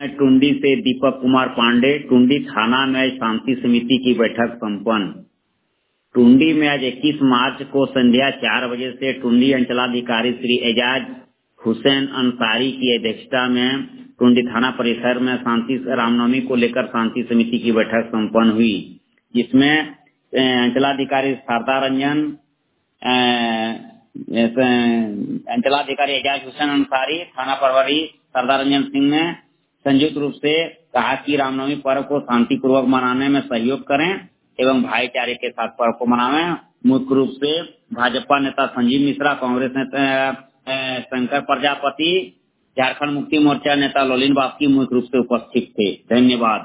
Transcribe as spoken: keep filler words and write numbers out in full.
टुंडी से दीपक कुमार पांडे। टुंडी थाना में आज शांति समिति की बैठक संपन्न। टुंडी में आज इक्कीस मार्च को संध्या चार बजे से टुंडी अंचलाधिकारी श्री एजाज हुसैन अंसारी की अध्यक्षता में टुंडी थाना परिसर में शांति रामनवमी को लेकर शांति समिति की बैठक संपन्न हुई, जिसमें अंचलाधिकारी शारदा रंजन, अंचलाधिकारी एजाज हुसैन अंसारी, थाना प्रभारी शारदा रंजन सिंह ने संयुक्त रूप से कहा कि रामनवमी पर्व को शांतिपूर्वक मनाने में सहयोग करें एवं भाईचारे के साथ पर्व को मनाएं। मुख्य रूप से भाजपा नेता संजीव मिश्रा, कांग्रेस नेता शंकर प्रजापति, झारखंड मुक्ति मोर्चा नेता लोलिन बास्की मुख्य रूप से उपस्थित थे। धन्यवाद।